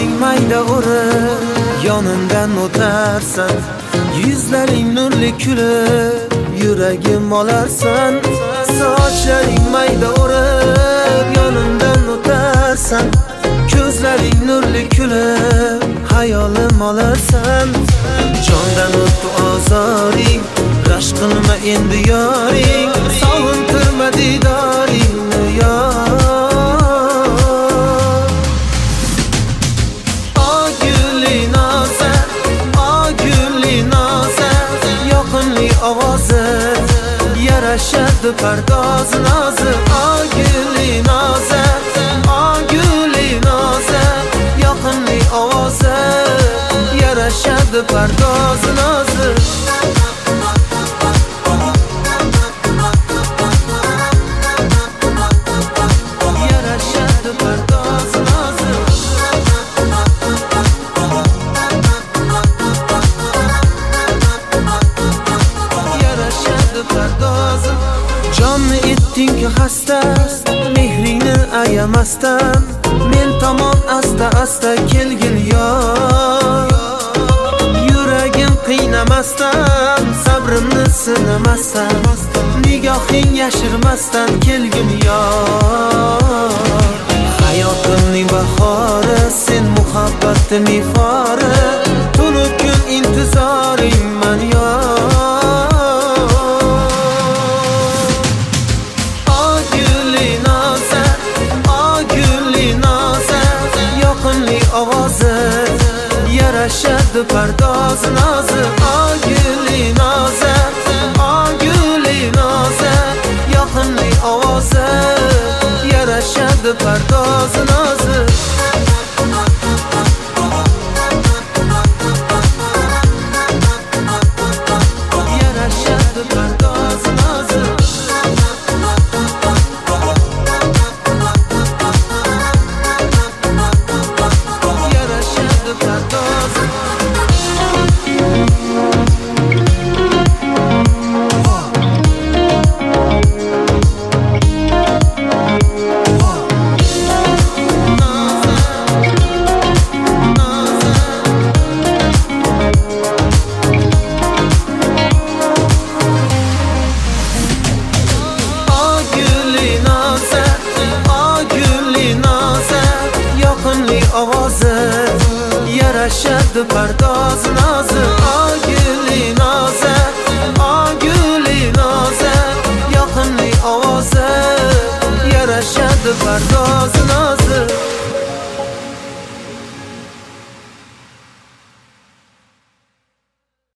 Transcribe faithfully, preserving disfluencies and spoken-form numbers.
Sochlaring mayda o'rib yonimdan o'tarsan, yuzlaring nurli kulib yuragim olarsan. Sochlaring mayda o'rib yonimdan o'tarsan, ko'zlaring nurli kulib hayolim olarsan. Jondan o'tdi ozoring, rashk qilma endi yoring, sog'intirma didoringni yor. O gulli noza, o gulli noza, yoqimli ovozi yarashadi pardoz nozi. O gulli noza, o gulli noza, yoqimli ovozi yarashadi pardoz nozi. Yarashadi pardoz nozi. Yarashadi pardoz. Jonni etding xasta, mehringni ayamasdan, men tomon asta asta kelgin yor. Yuragim qiynamasdan, sabrimni sinamasdan, nigohing yashirmasdan kelgin yor. Hayotimning bahori, sen muhabbatning ifori, tunib kun intizoringman yor. O gulli noza, o gulli noza, yoqimli ovozi yarashadi pardoz nozi. O gulli noza, o gulli noza, yoqimli ovozi yarashadi pardoz nozi. Yarashadi pardoz nozi. Yarashadi pardoz. Ovozi yarashadi pardoz nozi. O gulli noza, o gulli noza, yoqimli ovozi yarashadi pardoz nozi.